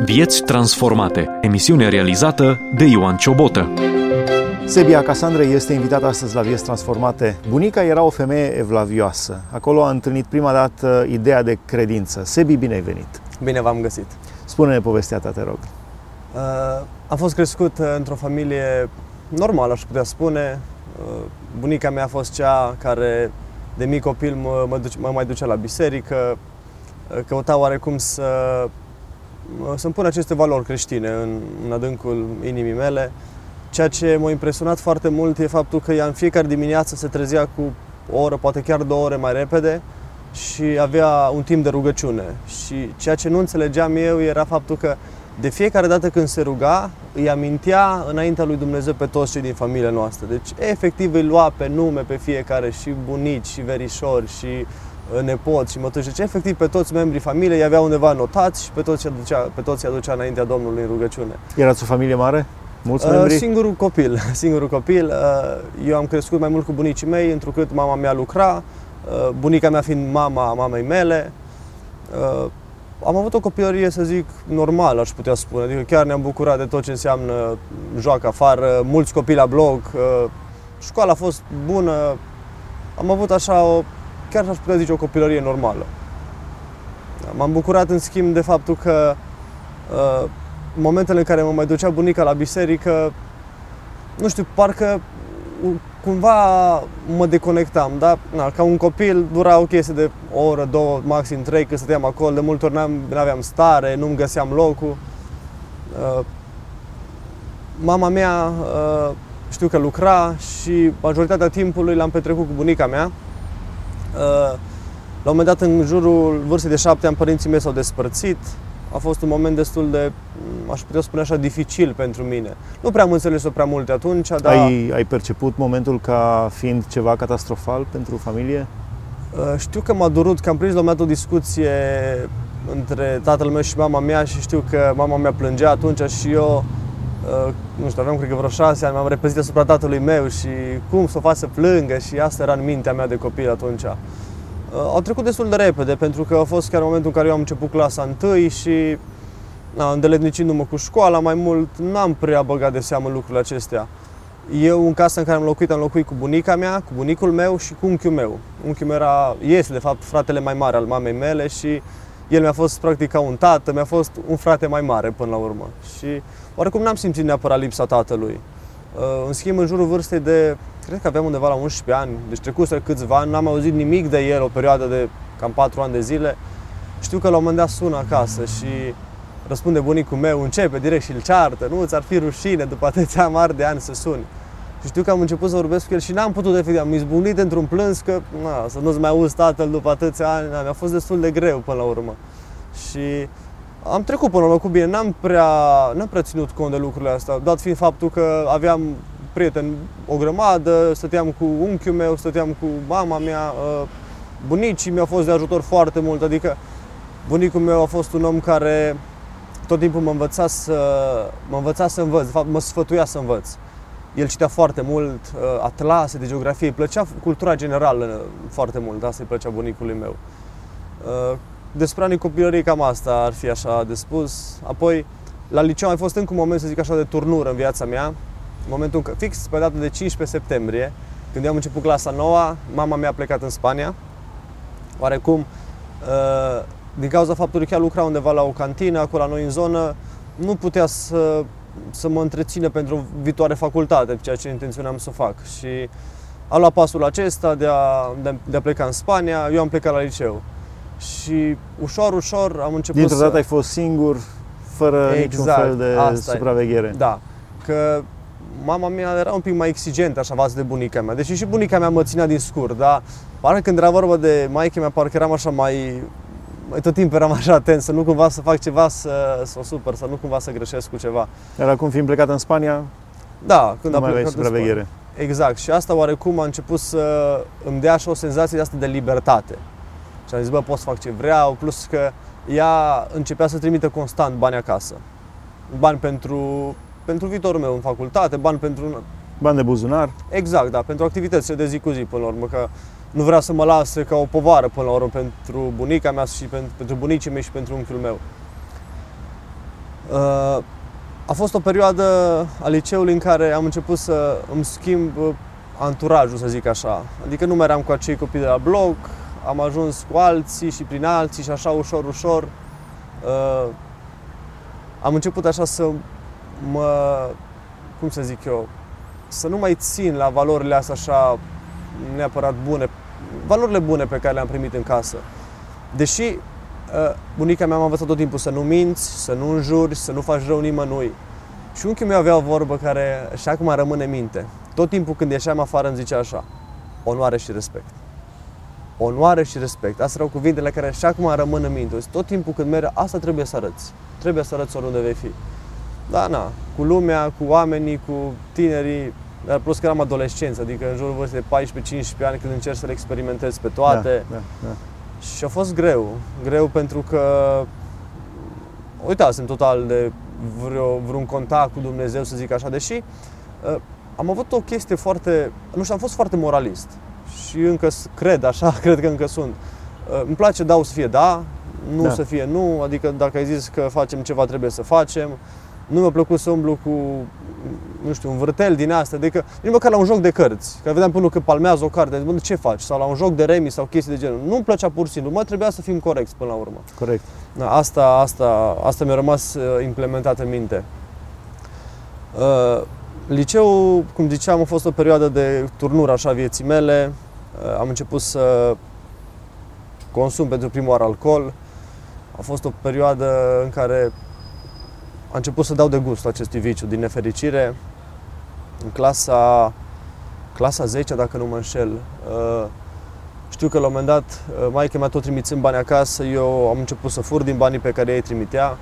Vieți transformate. Emisiune realizată de Ioan Ciobotă. Sebia Casandrei este invitată astăzi la Vieți transformate. Bunica era o femeie evlavioasă. Acolo a întâlnit prima dată ideea de credință. Sebi, bine ai venit! Bine v-am găsit! Spune-ne povestea ta, te rog. Am fost crescut într-o familie normală, aș putea spune. Bunica mea a fost cea care de mic copil mă mai ducea la biserică, căuta oarecum să-mi pună aceste valori creștine în adâncul inimii mele. Ceea ce m-a impresionat foarte mult e faptul că ea în fiecare dimineață se trezea cu o oră, poate chiar 2 ore mai repede și avea un timp de rugăciune. Și ceea ce nu înțelegeam eu era faptul că de fiecare dată când se ruga, îi amintea înaintea lui Dumnezeu pe toți cei din familia noastră. Deci efectiv îi lua pe nume pe fiecare, și bunici, și verișori, și nepoți, și mătuși. Deci efectiv pe toți membrii familiei îi avea undeva anotați și pe toți îi aducea înaintea Domnului în rugăciune. Erați o familie mare? Mulți membri? Singurul copil. Eu am crescut mai mult cu bunicii mei, întrucât mama mea lucra, bunica mea fiind mama mamei mele. Am avut o copilărie, să zic, normală, aș putea spune. Adică chiar ne-am bucurat de tot ce înseamnă joacă afară, mulți copii la bloc, școala a fost bună. Am avut așa, chiar aș putea zice, o copilărie normală. M-am bucurat, în schimb, de faptul că în momentele în care mă mai ducea bunica la biserică, nu știu, parcă cumva mă deconectam, da? Ca un copil dura o chestie de o oră, 2, maxim 3, când stăteam acolo, de multe ori n-aveam stare, nu-mi găseam locul. Mama mea știu că lucra și majoritatea timpului l-am petrecut cu bunica mea. La un moment dat, în jurul vârstei de 7 ani, părinții mei s-au despărțit. A fost un moment destul de, aș putea spune așa, dificil pentru mine. Nu prea am înțeles-o prea multe atunci, dar... Ai perceput momentul ca fiind ceva catastrofal pentru familie? Știu că m-a durut, că am prins la un moment dat o discuție între tatăl meu și mama mea și știu că mama mea plângea atunci și eu, nu știu, aveam cred că vreo 6 ani, m-am repezit asupra tatălui meu și cum să o fac să plângă și asta era în mintea mea de copil atunci. Au trecut destul de repede, pentru că a fost chiar momentul în care eu am început clasa 1 și, îndeletnicindu-mă cu școala mai mult, n-am prea băgat de seamă lucrurile acestea. Eu, în casa în care am locuit cu bunica mea, cu bunicul meu și cu unchiul meu. Unchiul meu este de fapt fratele mai mare al mamei mele și el mi-a fost practic ca un tată, mi-a fost un frate mai mare până la urmă. Și oarecum n-am simțit neapărat lipsa tatălui. În schimb, în jurul vârstei de, cred că aveam undeva la 11 ani, deci trecuse câțiva ani, n-am auzit nimic de el o perioadă de cam 4 ani de zile. Știu că la un moment dat sună acasă și răspunde bunicul meu, începe direct și îl ceartă, nu ți-ar fi rușine după atâția mari de ani să suni. Și știu că am început să vorbesc cu el și n-am putut, efectiv, am izbucnit într-un plâns că să nu-ți mai auzi tatăl după atâția ani, mi-a fost destul de greu până la urmă. Și am trecut până la urmă cu bine, n-am prea ținut cont de lucrurile astea, dat fiind faptul că aveam prieteni o grămadă, stăteam cu unchiul meu, stăteam cu mama mea, bunicii mi-au fost de ajutor foarte mult, adică bunicul meu a fost un om care tot timpul mă învăța să învăț, de fapt mă sfătuia să învăț. El citea foarte mult atlase de geografie, îi plăcea cultura generală foarte mult, asta îi plăcea bunicului meu. Despre anii copilăriei cam asta ar fi așa de spus. Apoi, la liceu a fost încă un moment, să zic așa, de turnură în viața mea. În momentul în care, fix pe data de 15 septembrie, când eu am început clasa 9, mama mea a plecat în Spania. Oarecum, din cauza faptului că ea lucra undeva la o cantină, acolo la noi în zonă, nu putea să mă întrețină pentru o viitoare facultate, ceea ce intenționam să o fac. Și a luat pasul acesta de a pleca în Spania, eu am plecat la liceu. Și ușor am început Dintr-o dată ai fost singur, fără niciun fel de supraveghere. Da, că mama mea era un pic mai exigentă așa față de bunica mea. Deși și bunica mea mă ținea din scur, dar parcă când era vorba de maică mea, parcă eram așa tot timpul eram așa atent, să nu cumva să fac ceva să o supăr, să nu cumva să greșesc cu ceva. Iar acum, fiind plecat în Spania, da, când nu mai aveai supraveghere. Exact, și asta oarecum a început să îmi dea și o senzație de asta de libertate. Și am zis, pot să fac ce vreau, plus că ea începea să trimită constant bani acasă. Bani pentru viitorul meu în facultate, bani de buzunar. Exact, da, pentru activitățile de zi cu zi, până la urmă, că nu vrea să mă lase ca o povară până la urmă pentru bunica mea și pentru bunicii mei și pentru unchiul meu. A fost o perioadă a liceului în care am început să îmi schimb anturajul, să zic așa. Adică nu mai eram cu acei copii de la bloc, am ajuns cu alții și prin alții și așa ușor, ușor. Am început așa să cum să zic eu, să nu mai țin la valorile astea așa neapărat bune, valorile bune pe care le-am primit în casă. Deși bunica mea m-a învățat tot timpul să nu minți, să nu înjuri, să nu faci rău nimănui. Și unchiul meu avea o vorbă care și acum rămâne în minte. Tot timpul când ieșeam afară îmi zicea așa: onoare și respect. Onoare și respect. Astea erau cuvintele care și acum rămân în minte. Tot timpul când mergi, asta trebuie să arăți. Trebuie să arăți oriunde vei fi. Da, na, cu lumea, cu oamenii, cu tinerii, dar plus că eram adolescenți, adică în jurul vârstei de 14-15 ani, când încerci să le experimentezi pe toate. Da. Și a fost greu pentru că uitasem total de vreun contact cu Dumnezeu, să zic așa, deși am avut o chestie foarte, nu știu, am fost foarte moralist și încă cred că încă sunt. Îmi place să fie da, nu să fie nu, adică dacă ai zis că facem ceva, trebuie să facem. Nu mi-a plăcut să umblu cu, nu știu, un vârtel din astea, adică nici măcar la un joc de cărți, că vedeam până că palmează o carte, zic, ce faci? Sau la un joc de remi sau chestii de genul. Nu-mi plăcea pur și simplu, trebuia să fim corecți până la urmă. Corect. Asta mi-a rămas implementat în minte. Liceul, cum ziceam, a fost o perioadă de turnură așa vieții mele. Am început să consum pentru prima oară alcool. A fost o perioadă în care am început să dau de gust acestui viciu, din nefericire. În clasa 10, dacă nu mă înșel, știu că la un moment dat, maică mea tot trimițând bani acasă, eu am început să fur din banii pe care ei trimitea.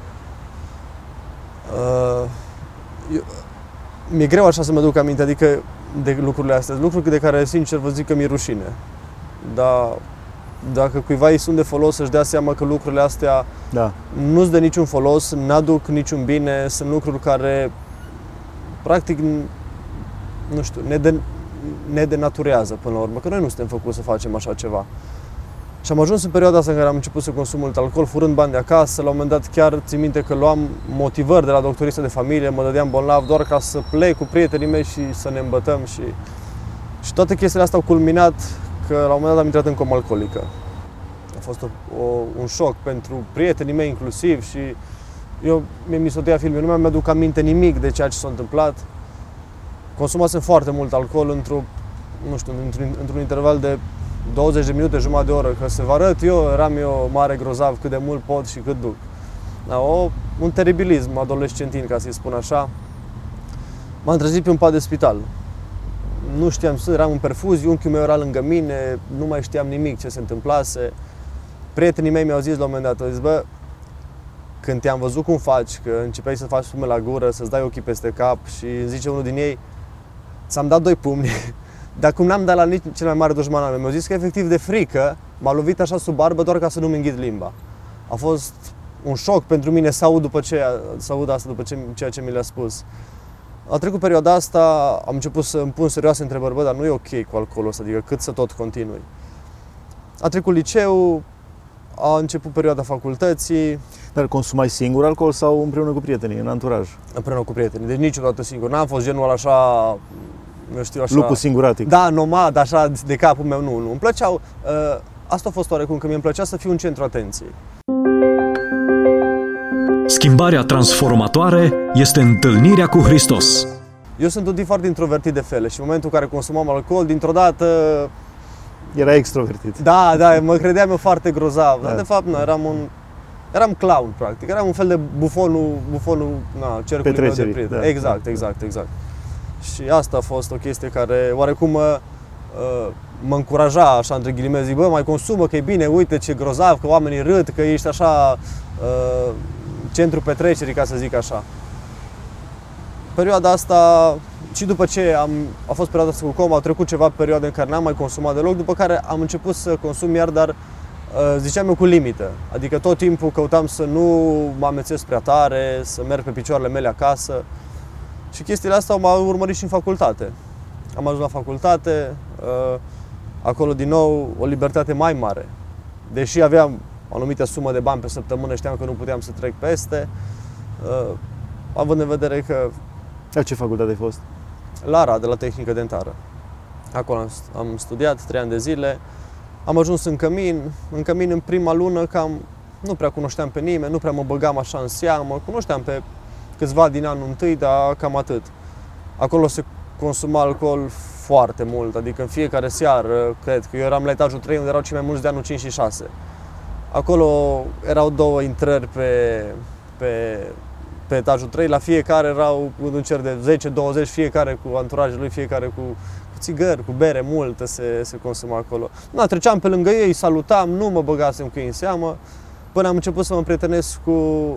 Mi-e greu așa să mă duc aminte, adică de lucrurile astea, lucruri de care, sincer, vă zic că mi-e rușine. Dar dacă cuiva îi sunt de folos să-și dea seama că lucrurile astea nu-ți dă niciun folos, n-aduc niciun bine, sunt lucruri care, practic, nu știu, ne denaturează până la urmă, că noi nu suntem făcuți să facem așa ceva. Și am ajuns în perioada asta în care am început să consum mult alcool, furând bani de acasă. La un moment dat chiar țin minte că luam motivări de la doctoristă de familie, mă dădeam bolnav doar ca să plec cu prietenii mei și să ne îmbătăm. Și toate chestiile astea au culminat că la un moment dat am intrat în comă alcoolică. A fost un șoc pentru prietenii mei inclusiv și eu mi s-o tăia filmul, nu mi-aduc aminte nimic de ceea ce s-a întâmplat. Consumasem foarte mult alcool într-un interval de 20 de minute, jumătate de oră, că să vă arăt eram eu mare grozav cât de mult pot și cât duc. Un teribilism adolescentin, ca să-i spun așa. M-am trezit pe un pat de spital. Nu știam, eram în perfuzie, unchiul meu era lângă mine, nu mai știam nimic ce se întâmplase. Prietenii mei mi-au zis la un moment dat, zis, când te-am văzut cum faci, că începeai să faci spume la gură, să-ți dai ochii peste cap și îmi zice unul din ei, ți-am dat 2 pumni, dar cum n-am dat la nici cel mai mare dușman al meu, mi-au zis că efectiv de frică m-a lovit așa sub barbă doar ca să nu-mi înghit limba. A fost un șoc pentru mine să aud asta după ceea ce mi le-a spus. A trecut perioada asta, am început să îmi pun serioase întrebări, dar nu e ok cu alcoolul ăsta, adică cât să tot continui. A trecut liceu, a început perioada facultății. Dar consumai singur alcool sau împreună cu prietenii, în anturaj? Împreună cu prietenii, deci niciodată singur. N-am fost genul așa, eu știu, așa... Lupu singuratic. Da, nomad, așa, de capul meu, nu. Îmi plăceau, asta a fost oarecum, că mi-mi plăcea să fiu în centru atenției. Schimbarea transformatoare este întâlnirea cu Hristos. Eu sunt un tip foarte introvertit de fel și în momentul în care consumam alcool, dintr-o dată... Era extrovertit. Da, mă credeam eu foarte grozav, dar de fapt nu, eram clown, practic, eram un fel de bufonul cercului meu de prieteni. Da, exact. Și asta a fost o chestie care oarecum mă încuraja, așa, între ghilimele, zic, mai consumă, că e bine, uite ce grozav, că oamenii râd, că ești așa centru petrecerii, ca să zic așa. Perioada asta, și după ce a fost perioada asta cu coma, au trecut ceva perioade în care n-am mai consumat deloc, după care am început să consum iar, dar ziceam eu cu limită. Adică tot timpul căutam să nu mă amețesc prea tare, să merg pe picioarele mele acasă. Și chestiile astea m-au urmărit și în facultate. Am ajuns la facultate, acolo din nou o libertate mai mare. Deși aveam o anumită sumă de bani pe săptămână, știam că nu puteam să trec peste. având în vedere că La ce facultate ai fost? la Arad, de la tehnică dentară. Acolo am studiat 3 ani de zile, am ajuns în Cămin. În Cămin, în prima lună, cam nu prea cunoșteam pe nimeni, nu prea mă băgam așa în seamă, cunoșteam pe câțiva din anul întâi, dar cam atât. Acolo se consuma alcool foarte mult, adică în fiecare seară, cred că eu eram la etajul 3, unde erau cei mai mulți de anul 5 și 6. Acolo erau 2 intrări pe etajul 3, la fiecare erau un cer de 10-20, fiecare cu anturajul lui, fiecare cu țigări, cu bere multă se consuma acolo. Na, treceam pe lângă ei, salutam, nu mă băgasem cu ei în seamă, până am început să mă prietenesc cu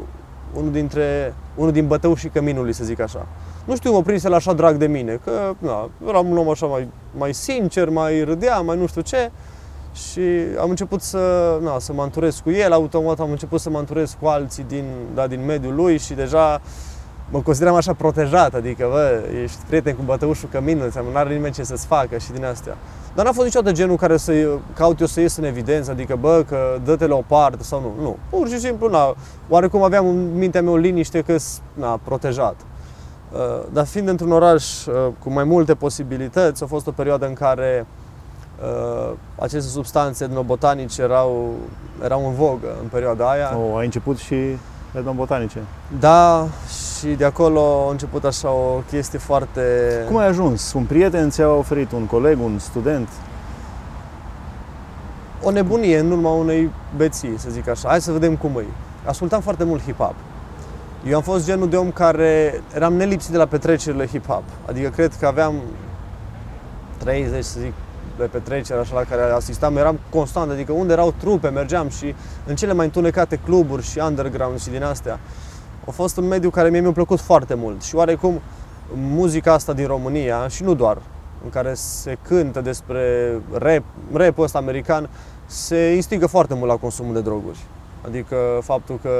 unul din bătăușii Căminului, să zic așa. Nu știu, mă prinse la așa drag de mine, că na, eram un om așa mai sincer, mai râdeam, mai nu știu ce. Și am început să mă anturez cu el, automat am început să mă anturez cu alții din mediul lui și deja mă consideram așa protejat, adică, bă, ești prieten cu bătăușul Căminului, nu are nimeni ce să-ți facă și din astea. Dar n-a fost niciodată genul care să caut eu să ies în evidență, adică, bă, că dă-te la o parte sau nu. Nu, pur și simplu, oarecum aveam în mintea mea o liniște că protejat. Dar fiind într-un oraș cu mai multe posibilități, a fost o perioadă în care aceste substanțe etnobotanice erau în vogă în perioada aia. Ai început și etnobotanice. Da, și de acolo a început așa o chestie foarte... Cum ai ajuns? Un prieten ți-a oferit, un coleg, un student? O nebunie în urma unei beții, să zic așa. Hai să vedem cum e. Ascultam foarte mult hip-hop. Eu am fost genul de om care eram nelipsit de la petrecerile hip-hop. Adică cred că aveam 30, să zic, de petreceri așa la care asistam, eram constant, adică unde erau trupe, mergeam și în cele mai întunecate cluburi și underground și din astea. A fost un mediu care mi-a plăcut foarte mult și oarecum muzica asta din România, și nu doar, în care se cântă despre rap-ul ăsta american, se instigă foarte mult la consumul de droguri. Adică faptul că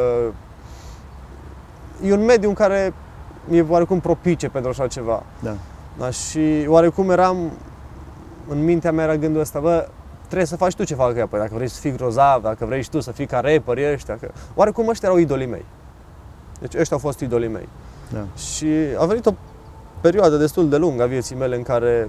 e un mediu în care e oarecum propice pentru așa ceva. Da, și oarecum eram, în mintea mea era gândul ăsta, bă, trebuie să faci tu ce fac ea, păi dacă vrei să fii grozav, dacă vrei și tu să fii ca rapperii ăștia, că oarecum ăștia erau idolii mei. Deci ăștia au fost idolii mei. Da. Și a venit o perioadă destul de lungă a vieții mele în care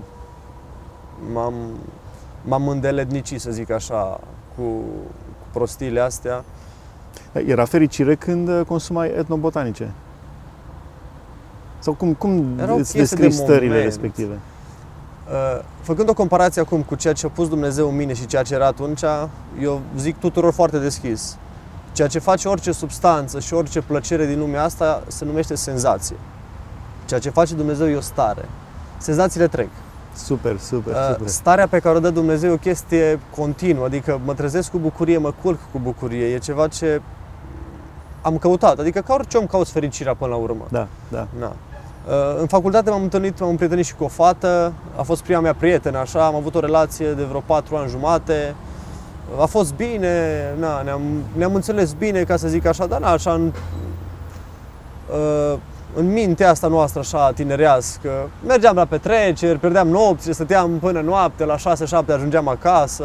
m-am îndeletnicit, să zic așa, cu prostiile astea. Era fericire când consumai etnobotanice? Sau cum îți descrii stările respective? Făcând o comparație acum cu ceea ce a pus Dumnezeu în mine și ceea ce era atunci, eu zic tuturor foarte deschis. Ceea ce face orice substanță și orice plăcere din lumea asta se numește senzație. Ceea ce face Dumnezeu e o stare. Senzațiile trec. Super. Starea pe care o dă Dumnezeu e o chestie continuă, adică mă trezesc cu bucurie, mă culc cu bucurie. E ceva ce am căutat, adică ca orice om cauți fericirea până la urmă. Da. În facultate m-am împrietenit și cu o fată, a fost prima mea prietenă, așa, am avut o relație de vreo 4 ani jumate. A fost bine, ne-am înțeles bine, ca să zic așa, dar așa în mintea asta noastră așa tinerească, mergeam la petreceri, pierdeam nopțile, stăteam până noapte, la 6-7 ajungeam acasă.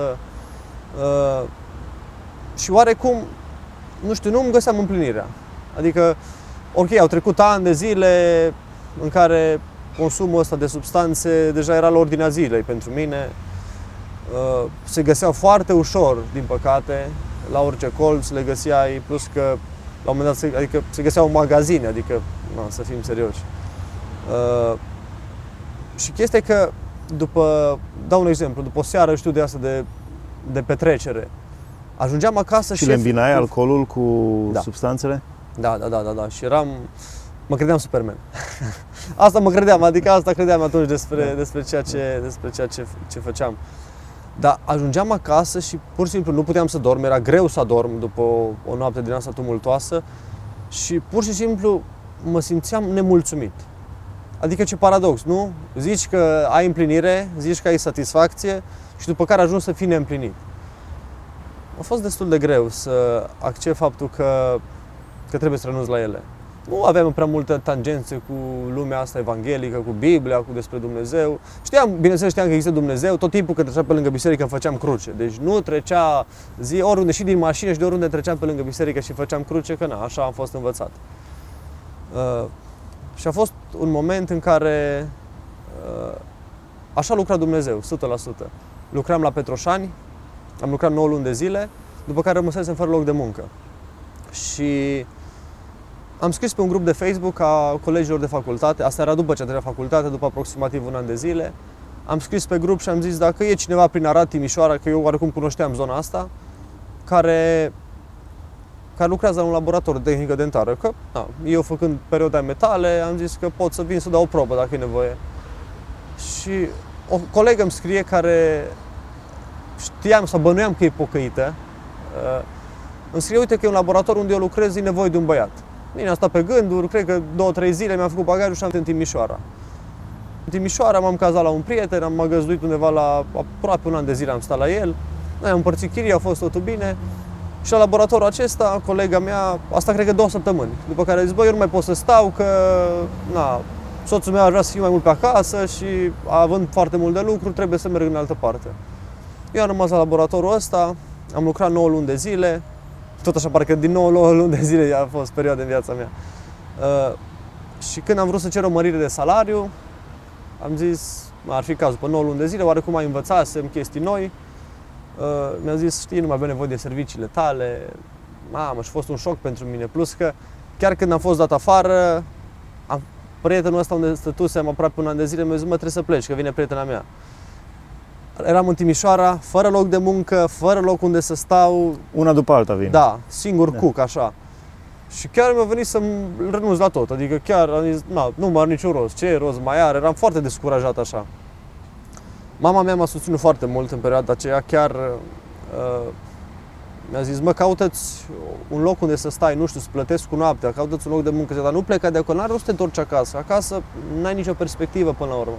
Și oarecum, nu știu, nu îmi găseam împlinirea. Adică, ok, au trecut ani de zile în care consumul ăsta de substanțe deja era la ordinea zilei pentru mine. Se găseau foarte ușor, din păcate, la orice colț le găseai, plus că la un moment dat adică se găseau în magazine, adică, să fim serioși. Și chestia e că, dau un exemplu, după o seară, știu de asta de petrecere, ajungeam acasă și le îmbinai alcoolul cu substanțele? Da. Și mă credeam Superman. Asta mă credeam, adică asta credeam atunci despre ceea ce făceam. Dar ajungeam acasă și pur și simplu nu puteam să dorm, era greu să adorm după o noapte din asta tumultoasă și pur și simplu mă simțeam nemulțumit. Adică ce paradox, nu? Zici că ai împlinire, zici că ai satisfacție și după care ajungi să fii neîmplinit. A fost destul de greu să accept faptul că trebuie să renunț la ele. Nu aveam prea multe tangențe cu lumea asta evanghelică, cu Biblia, cu despre Dumnezeu. Bineînțeles, știam că există Dumnezeu, tot timpul când treceam pe lângă biserică făceam cruce. Deci nu trecea zi oriunde, și din mașină și de oriunde treceam pe lângă biserică și făceam cruce, că așa am fost învățat. Și a fost un moment în care așa lucra Dumnezeu, 100%. Lucram la Petroșani, am lucrat 9 luni de zile, după care rămăsesem fără loc de muncă. Și am scris pe un grup de Facebook a colegilor de facultate, asta era după ce a terminat facultate, după aproximativ un an de zile. Am scris pe grup și am zis dacă e cineva prin Arad, Timișoara, că eu oarecum cunoșteam zona asta, care lucrează la un laborator de tehnică dentară. Că, eu făcând perioada metale, am zis că pot să vin să dau o probă dacă e nevoie. Și o colegă îmi scrie care știam sau bănuiam că e pocăită, îmi scrie, uite că e un laborator unde eu lucrez, e nevoie de un băiat. Bine, am stat pe gânduri, cred că 2-3 zile mi-am făcut bagajul și am venit în Timișoara. În Timișoara m-am cazat la un prieten, am găzduit undeva la aproape un an de zile, am stat la el. Noi am împărțit chiria, a fost totul bine. Și la laboratorul acesta, colega mea, asta cred că 2 săptămâni. După care a zis, bă, eu nu mai pot să stau, că soțul meu ar vrea să fie mai mult pe acasă și având foarte mult de lucru, trebuie să merg în altă parte. Eu am rămas la laboratorul ăsta, am lucrat 9 luni de zile, tot așa parcă din 9 luni de zile a fost perioada în viața mea. Și când am vrut să cer o mărire de salariu, am zis, ar fi cazul, pe 9 luni de zile, oarecum mai învățasem chestii noi. Mi-a zis, știi, nu mai avem nevoie de serviciile tale. Mamă, și a fost un șoc pentru mine. Plus că chiar când am fost dat afară, prietenul ăsta unde stătusem aproape un an de zile mi-a zis, mă, trebuie să pleci, că vine prietena mea. Eram în Timișoara, fără loc de muncă, fără loc unde să stau. Una după alta vine. Da, singur cuc, așa. Și chiar mi-a venit să-mi renunț la tot. Adică chiar am zis, nu mai are niciun rost, ce rost mai are? Eram foarte descurajat așa. Mama mea m-a susținut foarte mult în perioada aceea, chiar mi-a zis, mă, caută-ți un loc unde să stai, nu știu, să plătesc cu noaptea, caută-ți un loc de muncă, dar nu pleca de acolo, n-are rost să te întorci acasă. Acasă n-ai nicio perspectivă până la urmă.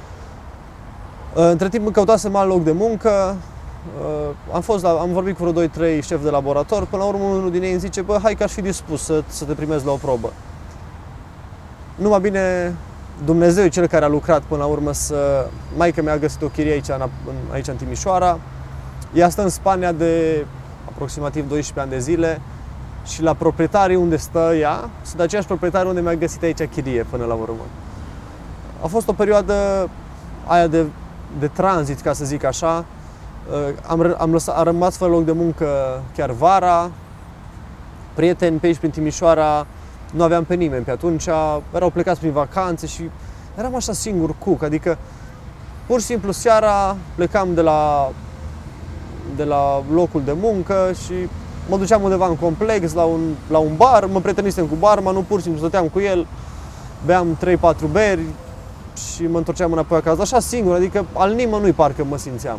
Între timp îmi căutasem alt loc de muncă, am vorbit cu vreo 2-3 șefi de laborator, până la urmă unul din ei îmi zice, bă, hai că aș fi dispus să te primezi la o probă. Numai bine, Dumnezeu e cel care a lucrat până la urmă maică mi-a găsit o chirie aici în Timișoara. Ea stă în Spania de aproximativ 12 ani de zile și la proprietarii unde stă ea, sunt aceiași proprietari unde mi-a găsit aici chirie până la urmă. A fost o perioadă aia de tranzit, ca să zic așa. Am rămas fără loc de muncă chiar vara. Prieteni pe aici prin Timișoara nu aveam pe nimeni pe atunci, erau plecați prin vacanțe și eram așa singur cuc, adică pur și simplu seara plecam de la locul de muncă și mă duceam undeva în complex la un bar, mă prietenisem cu barmanul, pur și simplu stăteam cu el, beam 3-4 beri și mă întorceam înapoi acasă, așa singur, adică al nimănui parcă mă simțeam.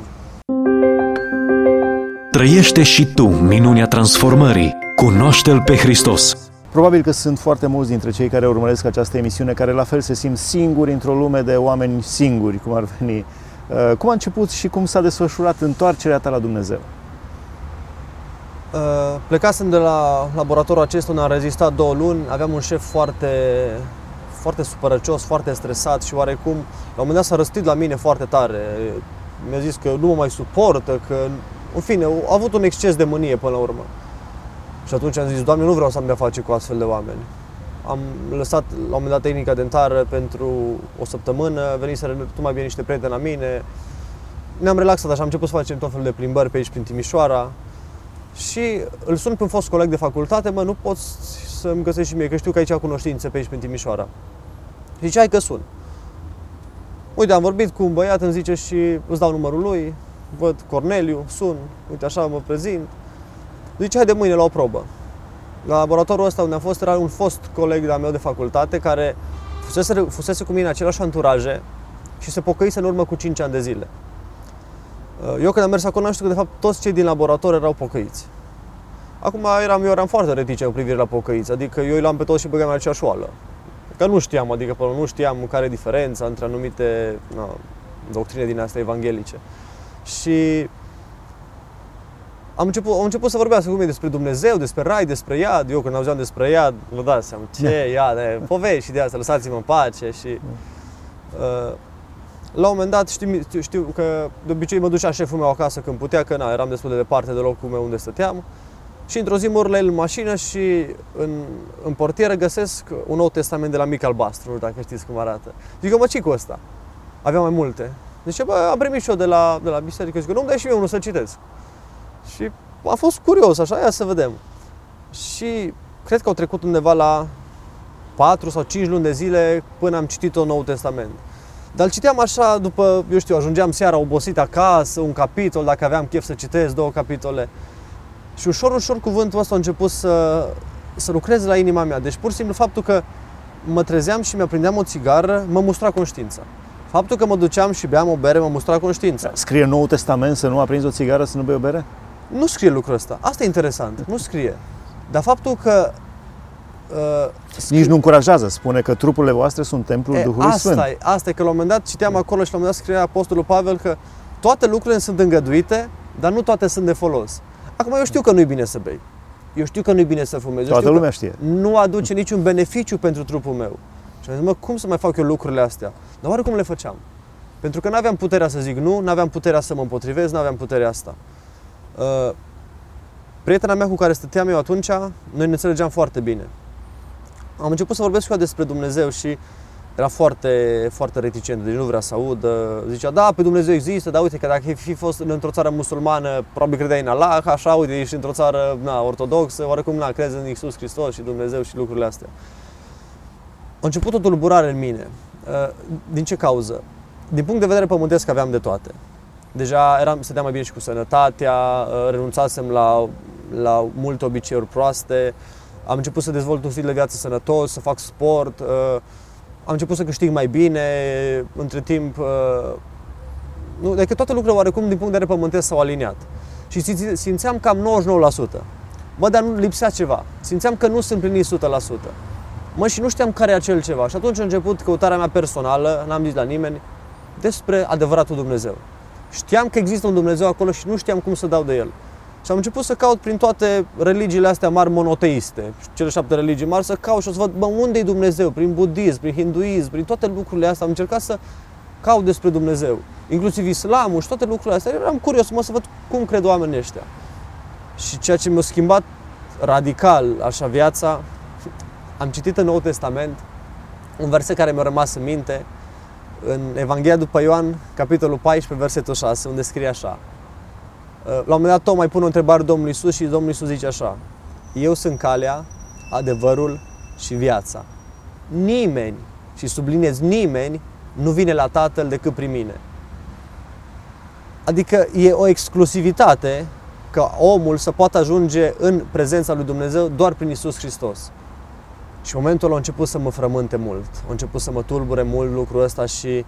Trăiește și tu minunea transformării. Cunoaște-L pe Hristos. Probabil că sunt foarte mulți dintre cei care urmăresc această emisiune care la fel se simt singuri într-o lume de oameni singuri, cum ar veni. Cum a început și cum s-a desfășurat întoarcerea ta la Dumnezeu? Plecasem de la laboratorul acesta unde am rezistat 2 luni, aveam un șef foarte, foarte supărăcios, foarte stresat și oarecum la un moment dat s-a răstit la mine foarte tare. Mi-a zis că nu mă mai suportă, că în fine, a avut un exces de mânie până la urmă. Și atunci am zis, Doamne, nu vreau să am de-a face cu astfel de oameni. Am lăsat la un moment dat tehnica dentară pentru o săptămână, veniseră mai bine niște prieteni la mine. Ne-am relaxat așa, am început să facem tot felul de plimbări pe aici prin Timișoara. Și îl sun pe un fost coleg de facultate, mă, nu poți să-mi găsești și mie, că știu că aici au cunoștințe pe aici prin Timișoara. Și zice, hai că sun. Uite, am vorbit cu un băiat, îmi zice și îți dau numărul lui, văd Corneliu, sun, uite așa mă prezint. Zice, hai de mâine la o probă. La laboratorul ăsta unde am fost era un fost coleg de-al meu de facultate care fusese cu mine în același anturaje și se pocăise în urmă cu 5 ani de zile. Eu când am mers acolo, știu că de fapt toți cei din laborator erau pocăiți. Acum eu eram foarte reticent cu privire la pocăiți, adică eu îi luam pe toți și băgam la aceeași oală. Că nu știam, adică nu știam care e diferența între anumite doctrine din astea evanghelice. Și am început să vorbească cu mine despre Dumnezeu, despre rai, despre iad. Eu când auzeam despre iad, vă dați seama, ce iad, povești de asta, lăsați-mă în pace. Și la un moment dat știu că de obicei mă ducea șeful meu acasă când putea, că eram destul de departe de locul meu unde stăteam. Și într-o zi mă urc la el în mașină și în portieră găsesc un Nou Testament de la Mic Albastru, nu știu dacă știți cum arată. Zic eu, mă, ce cu ăsta? Avea mai multe. Zice, bă, am primit și eu de la biserică. Zic eu, nu-mi dai și eu unul să citesc. Și a fost curios, așa, ia să vedem. Și cred că au trecut undeva la 4 sau 5 luni de zile până am citit un Nou Testament. Dar îl citeam așa după, eu știu, ajungeam seara obosit acasă, un capitol, dacă aveam chef să citesc 2 capitole. Și ușor, ușor cuvântul ăsta a început să lucreze la inima mea. Deci pur și simplu faptul că mă trezeam și mi-aprindeam o țigară, mă mustra conștiința. Faptul că mă duceam și beam o bere, mă mustra conștiința. Scrie Noul Testament să nu aprinzi o țigară, să nu bei o bere? Nu scrie lucrul ăsta. Asta e interesant. Nu scrie. Dar faptul că nici nu încurajează. Spune că trupurile voastre sunt templul Duhului Sfânt. Asta e că la un moment dat citeam acolo și la un moment dat scria Apostolul Pavel că toate lucrurile sunt îngăduite, dar nu toate sunt de folos. Acum eu știu că nu-i bine să bei. Eu știu că nu-i bine să fumezi. Toată lumea știe. Nu aduce niciun beneficiu pentru trupul meu. Și am zis, mă, cum să mai fac eu lucrurile astea? Dar oare cum le făceam? Pentru că n-aveam puterea să zic nu, n-aveam puterea să mă împotrivesc, n-aveam puterea asta. Prietena mea cu care stăteam eu atunci, noi ne înțelegeam foarte bine. Am început să vorbesc cu ea despre Dumnezeu și era foarte, foarte reticentă, deci nu vrea să audă. Zicea, da, pe Dumnezeu există, dar uite că dacă ai fi fost într-o țară musulmană, probabil credeai în Allah, așa, uite, ești într-o țară ortodoxă, oarecum crezi în Iisus Hristos și Dumnezeu și lucrurile astea. A început o tulburare în mine. Din ce cauză? Din punct de vedere pământesc aveam de toate. Deja stăteam mai bine și cu sănătatea, renunțasem la multe obiceiuri proaste, am început să dezvolt un stil de viață sănătos, să fac sport, am început să câștig mai bine, între timp, adică toate lucrurile oarecum din punct de vedere pământesc s-au aliniat. Și simțeam cam 99%. Bă, dar nu lipsea ceva. Simțeam că nu sunt plinit 100%. Mă, și nu știam care e acel ceva. Și atunci a început căutarea mea personală, n-am zis la nimeni, despre adevăratul Dumnezeu. Știam că există un Dumnezeu acolo și nu știam cum să dau de el. Și am început să caut prin toate religiile astea mari monoteiste, cele 7 religii mari, să caut și să văd, bă, unde e Dumnezeu? Prin budism, prin hinduism, prin toate lucrurile astea. Am încercat să caut despre Dumnezeu. Inclusiv islamul și toate lucrurile astea. Eram curios să văd cum cred oamenii ăștia. Și ceea ce mi-a schimbat radical așa viața, am citit în Noul Testament un verset care mi-a rămas în minte, în Evanghelia după Ioan, capitolul 14, versetul 6, unde scrie așa. La un moment dat Tom mai pune o întrebare Domnului Iisus și Domnul Iisus zice așa: eu sunt calea, adevărul și viața. Nimeni, și subliniez nimeni, nu vine la Tatăl decât prin mine. Adică e o exclusivitate ca omul să poată ajunge în prezența lui Dumnezeu doar prin Iisus Hristos. Și în momentul ăla a început să mă frământe mult, a început să mă tulbure mult lucrul ăsta și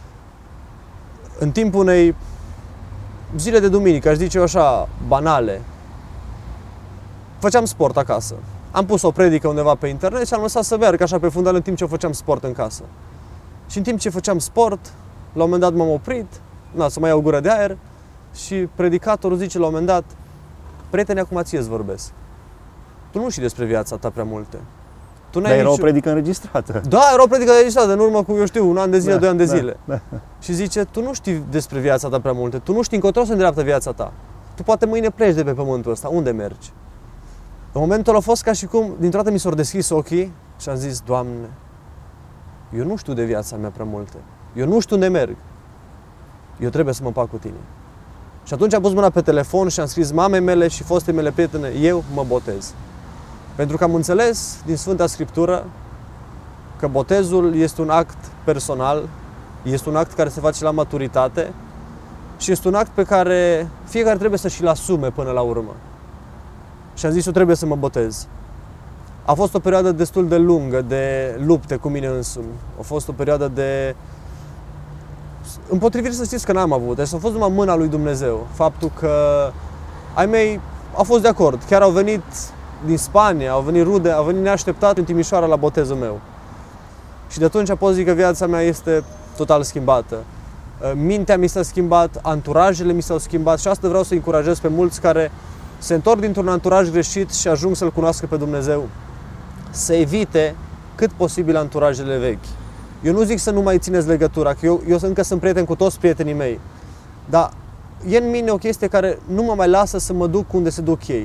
în timpul unei zile de duminică, aș zice eu așa, banale, făceam sport acasă. Am pus o predică undeva pe internet și am lăsat să meargă așa pe fundal în timp ce făceam sport în casă. Și în timp ce făceam sport, la un moment dat m-am oprit, să mai iau o gură de aer și predicatorul zice la un moment dat: prietene, acum ție îți vorbesc. Tu nu știi despre viața ta prea multe. Dar era o predică înregistrată. Da, era o predică înregistrată în urmă cu, eu știu, 1 an de zile, 2 ani de zile. Și zice, tu nu știi despre viața ta prea multe, tu nu știi încotro se îndreaptă viața ta. Tu poate mâine pleci de pe pământul ăsta, unde mergi? În momentul ăla a fost ca și cum, dintr-o dată mi s-au deschis ochii și am zis, Doamne, eu nu știu de viața mea prea multe. Eu nu știu unde merg. Eu trebuie să mă împac cu tine. Și atunci am pus mâna pe telefon și am scris mamei mele și fostei mele prietene, eu mă botez. Pentru că am înțeles din Sfânta Scriptură că botezul este un act personal, este un act care se face la maturitate și este un act pe care fiecare trebuie să și-l asume până la urmă. Și am zis, eu trebuie să mă botez. A fost o perioadă destul de lungă de lupte cu mine însumi. A fost o perioadă de împotrivire, să știți că n-am avut. Deci a fost numai mâna lui Dumnezeu. Faptul că ai mei au fost de acord. Chiar au venit din Spania, au venit rude, au venit neașteptat în Timișoara la botezul meu. Și de atunci pot zic că viața mea este total schimbată. Mintea mi s-a schimbat, anturajele mi s-au schimbat și asta vreau să încurajez pe mulți care se întorc dintr-un anturaj greșit și ajung să-L cunoască pe Dumnezeu. Să evite cât posibil anturajele vechi. Eu nu zic să nu mai țineți legătura, că eu încă sunt prieten cu toți prietenii mei. Dar e în mine o chestie care nu mă mai lasă să mă duc unde se duc ei.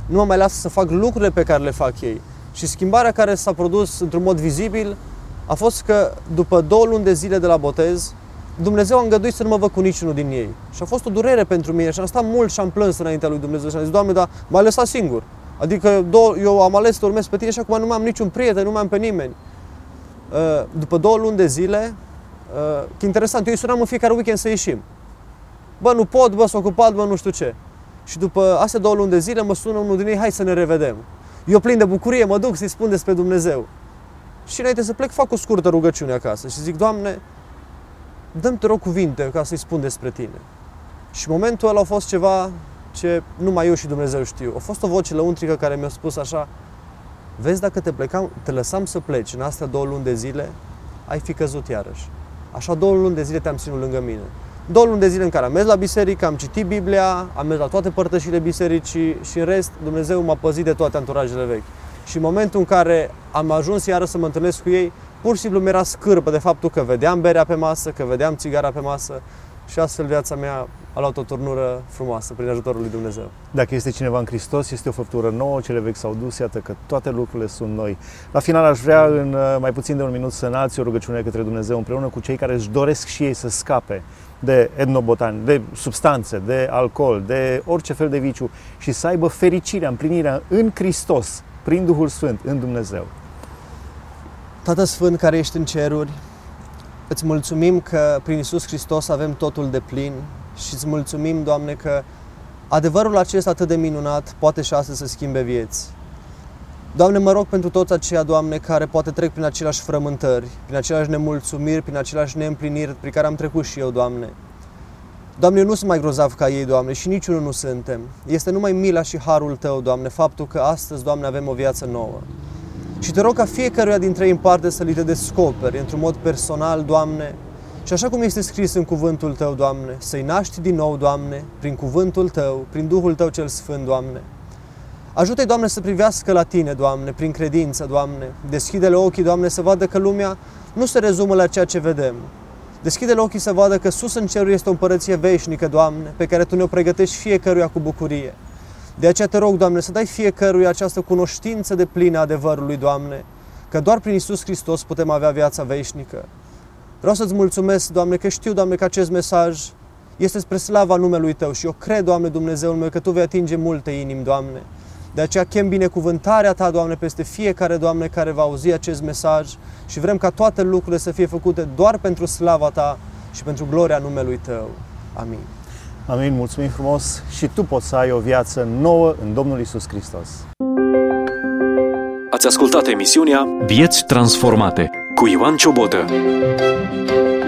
nu mă mai lasă să fac lucrurile pe care le fac ei. Și schimbarea care s-a produs într-un mod vizibil a fost că după 2 luni de zile de la botez, Dumnezeu a îngăduit să nu mă văd cu niciunul din ei. Și a fost o durere pentru mine și am stat mult și am plâns înaintea lui Dumnezeu și am zis, Doamne, dar m-ai lăsat singur. Adică eu am ales să urmez pe tine și acum nu mai am niciun prieten, nu mai am pe nimeni. După 2 luni de zile, e interesant, eu îi sunam în fiecare weekend să ieșim. Bă, nu pot, bă, sunt ocupat, bă, nu știu ce. Și după astea 2 luni de zile mă sună unul din ei, hai să ne revedem. Eu plin de bucurie mă duc să-i spun despre Dumnezeu. Și înainte să plec fac o scurtă rugăciune acasă și zic, Doamne, dă-mi te rog cuvinte ca să-i spun despre tine. Și momentul ăla a fost ceva ce numai eu și Dumnezeu știu. A fost o voce lăuntrică care mi-a spus așa, vezi, dacă te lăsam să pleci în astea 2 luni de zile, ai fi căzut iarăși. Așa 2 luni de zile te-am ținut lângă mine. 2 luni de zile în care am mers la biserică, am citit Biblia, am mers la toate părtășile bisericii și în rest Dumnezeu m-a păzit de toate anturajele vechi. Și în momentul în care am ajuns iară să mă întâlnesc cu ei, pur și simplu mi-era scârbă de faptul că vedeam berea pe masă, că vedeam țigara pe masă și astfel viața mea a luat o turnură frumoasă prin ajutorul lui Dumnezeu. Dacă este cineva în Hristos, este o făptură nouă, cele vechi s-au dus, iată că toate lucrurile sunt noi. La final aș vrea în mai puțin de 1 minut să înalți o rugăciune către Dumnezeu împreună cu cei care își doresc și ei să scape de etnobotani, de substanțe, de alcool, de orice fel de viciu și să aibă fericirea, împlinirea în Hristos, prin Duhul Sfânt, în Dumnezeu. Tată Sfânt care ești în ceruri, îți mulțumim că prin Iisus Hristos avem totul de plin și îți mulțumim, Doamne, că adevărul acesta atât de minunat poate și astăzi să schimbe vieți. Doamne, mă rog pentru toți aceia, Doamne, care poate trec prin aceleași frământări, prin aceleași nemulțumiri, prin aceleași neîmpliniri prin care am trecut și eu, Doamne. Doamne, eu nu sunt mai grozav ca ei, Doamne, și niciunul nu suntem. Este numai mila și harul Tău, Doamne, faptul că astăzi, Doamne, avem o viață nouă. Și Te rog ca fiecăruia dintre ei în parte să li Te descoperi într-un mod personal, Doamne, și așa cum este scris în cuvântul Tău, Doamne, să-i naști din nou, Doamne, prin cuvântul Tău, prin Duhul Tău cel Sfânt, Doamne. Ajută-i, Doamne, să privească la Tine, Doamne, prin credință, Doamne. Deschide-le ochii, Doamne, să vadă că lumea nu se rezumă la ceea ce vedem. Deschide-le ochii să vadă că sus în ceruri este o împărăție veșnică, Doamne, pe care Tu ne-o pregătești fiecăruia cu bucurie. De aceea Te rog, Doamne, să dai fiecăruia această cunoștință de plină a adevărului, Doamne, că doar prin Iisus Hristos putem avea viața veșnică. Vreau să-Ți mulțumesc, Doamne, că știu, Doamne, că acest mesaj este spre slava numelui Tău și eu cred, Doamne, Dumnezeul meu, că Tu vei atinge multe inimi, Doamne. De aceea chem binecuvântarea Ta, Doamne, peste fiecare, Doamne, care va auzi acest mesaj și vrem ca toate lucrurile să fie făcute doar pentru slava Ta și pentru gloria numelui Tău. Amin. Amin, mulțumim frumos și tu poți să ai o viață nouă în Domnul Iisus Hristos. Ați ascultat emisiunea Vieți transformate cu Ioan Ciobotă.